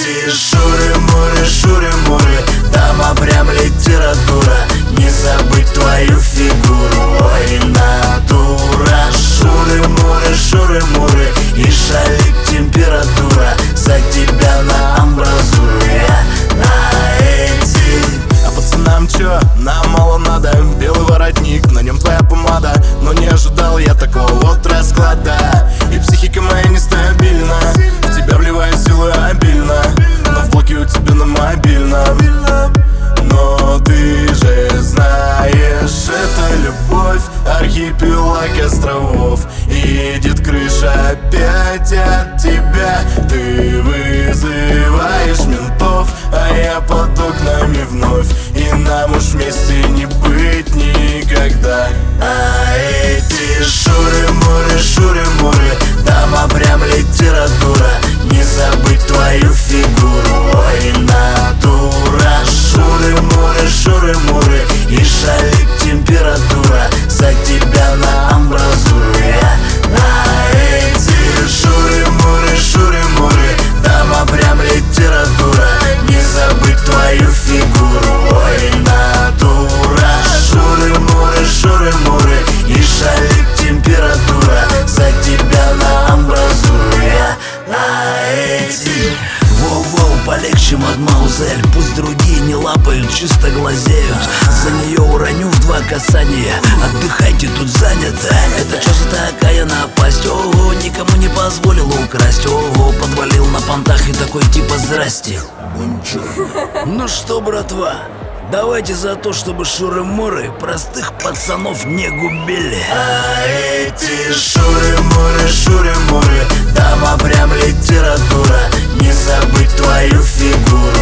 эти шуры-муры, шуры-муры, дама прям литература. Не забыть твою фигуру, ой, натура. Шуры-муры, шуры-муры, и шалит температура. За тебя на амбразуру я на эти. А пацанам чё? Нам мало надо. Белый воротник, на нем твоя помада. Но не ожидал я такого вот расклада. И психика моя нестабильна. В тебя вливаю силы обильно, но в блоке у тебя на мобильном. Но ты же знаешь, это любовь, архипелаг островов. И едет крыша опять от тебя. Ты вызываешь ментов, а я под окнами вновь. И нам уж вместе не быть никогда. А эти шуры-муры, шуры-муры, дама прям литература. Не забыть твою фигуру, ой, натура. Шуры-муры, шуры-муры, и шалит температура. За тебя на амбразуру я на эти. Шуры-муры, шуры-муры, дама прям литература. Не забыть твою фигуру, ой, натура. Шуры-муры, шуры-муры, и шалит температура. За тебя на амбразуру я на эти. Воу-воу, полегче, мадмаузель. Пусть другие не лапают, чисто глазеют. За нее уроню в 2 касания. Отдыхайте, тут занято. Это что за такая напасть? Ого, никому не позволил украсть. Ого, подвалил на понтах и такой типа здрасте. Ну что, братва, давайте за то, чтобы шуры-муры простых пацанов не губили. А эти шуры-муры, шуры-муры, дама прям литература. Не забыть твою фигуру,